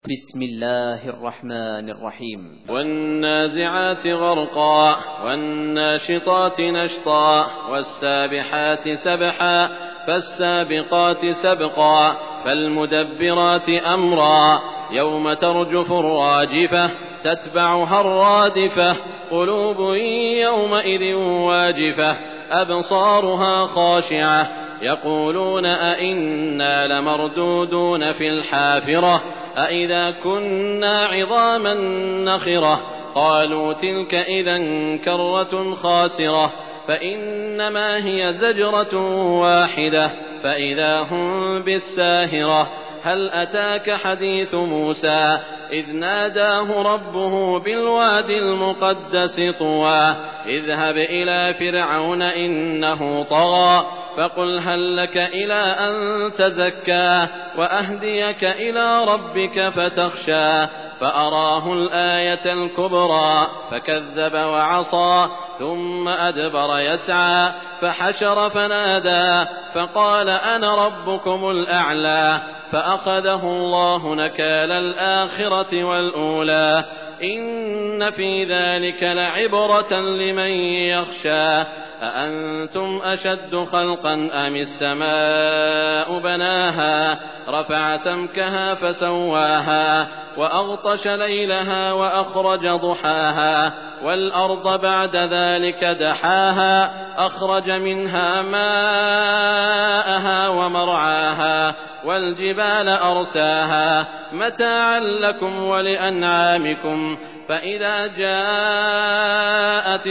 بسم الله الرحمن الرحيم. والنازعات غرقا والناشطات نشطا والسابحات سبحا فالسابقات سبقا فالمدبرات أمرا يوم ترجف الراجفة تتبعها الرادفة قلوب يومئذ واجفة أبصارها خاشعة يقولون أئنا لمردودون في الحافرة أئذا كنا عظاما نخرة قالوا تلك إذا كرة خاسرة فإنما هي زجرة واحدة فإذا هم بالساهرة هل أتاك حديث موسى إذ ناداه ربه بالواد المقدس طوى اذهب إلى فرعون إنه طغى فقل هل لك إلى أن تزكى وأهديك إلى ربك فتخشى فأراه الآية الكبرى فكذب وعصى ثم أدبر يسعى فحشر فنادى فقال أنا ربكم الأعلى فأخذه الله نكال الآخرة والأولى إن في ذلك لعبرة لمن يخشى أأنتم أشد خلقا أم السماء بناها رفع سمكها فسواها وأغطش ليلها وأخرج ضحاها والأرض بعد ذلك دحاها أخرج منها ماءها ومرعاها والجبال أرساها متاعا لكم ولأنعامكم فإذا جاءت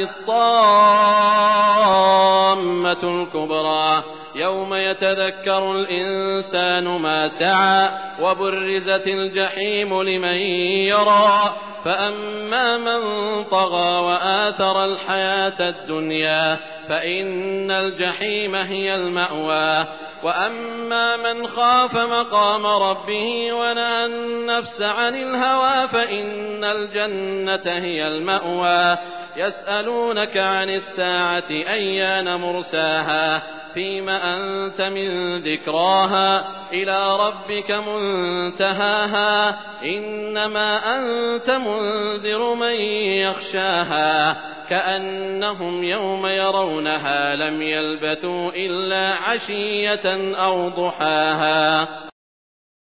الطامة الكبرى يوم يتذكر الإنسان ما سعى وبرزت الجحيم لمن يرى فأما من طغى وآثر الحياة الدنيا فإن الجحيم هي المأوى وأما من خاف مقام ربه ونهى النفس عن الهوى فإن الجنة هي المأوى يسألونك عن الساعة أيان مرساها فيم أنت من ذكراها إلى ربك منتهاها إنما أنت منذر من يخشاها كأنهم يوم يرونها لم يلبثوا إلا عشية أو ضحاها.